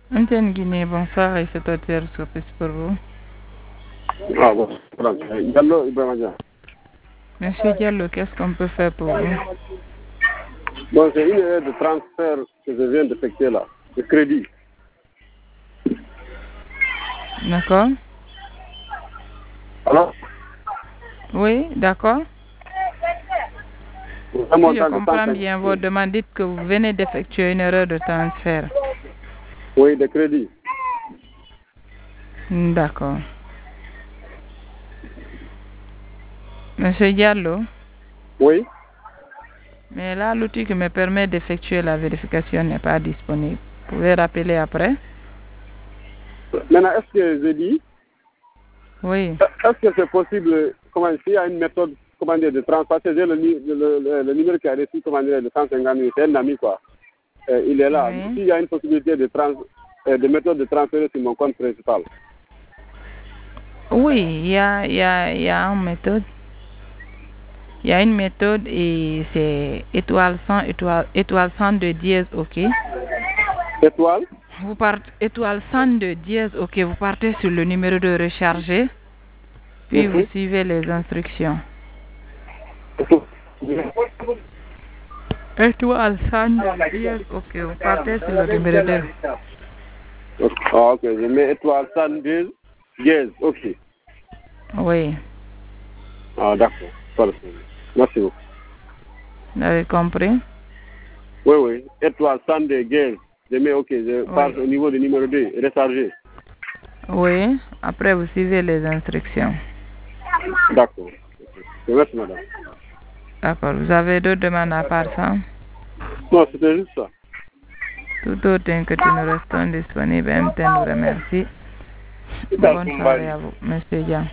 Antenne Guinée, bonsoir et c'est Totier Sopis pour vous. Ah bon, Diallo Ibrahima Dia. Monsieur Diallo, qu'est-ce qu'on peut faire pour vous? Bon, c'est une erreur de transfert que je viens d'effectuer là, de crédit. D'accord? Alors, Oui, d'accord. un Si je montant de comprends 150 bien votre demande, dites que vous venez d'effectuer une erreur de transfert. oui, de crédit. D'accord. Monsieur Diallo, Oui. mais là, l'outil qui me permet d'effectuer la vérification n'est pas disponible. Vous pouvez rappeler après? Maintenant, est-ce que je dis, Oui. est-ce que c'est possible, comment s'il y a une méthode, comment dire, de transfert, parce que j'ai le numéro qui a reçu, comment dire, de 150 000, c'est un ami, quoi. Il est là. Oui. S'il y a une possibilité de méthode de transférer sur mon compte principal. Oui, il y a une méthode. Il y a une méthode et c'est étoile 100, étoile 102 dièse, OK. Étoile. Vous partez étoile 102 dièse, OK. Vous partez sur le numéro de recharger, puis vous suivez les instructions. Étoile 102 dièse, OK. Vous partez sur le numéro 2. Ah, ok, je mets étoile 102 dièse, ok. Oui. Ah, d'accord. Merci beaucoup. Vous avez compris? Oui, oui. Étoile 102 dièse. Je mets ok, je passe au niveau du numéro 2, recharger. Oui. Après, vous suivez les instructions. D'accord. Merci, madame. D'accord. Vous avez d'autres demandes à part ça? Non, c'était juste ça. Tout autre que nous restons disponibles, MTN vous remercie. Bonne soirée à vous, monsieur Jean.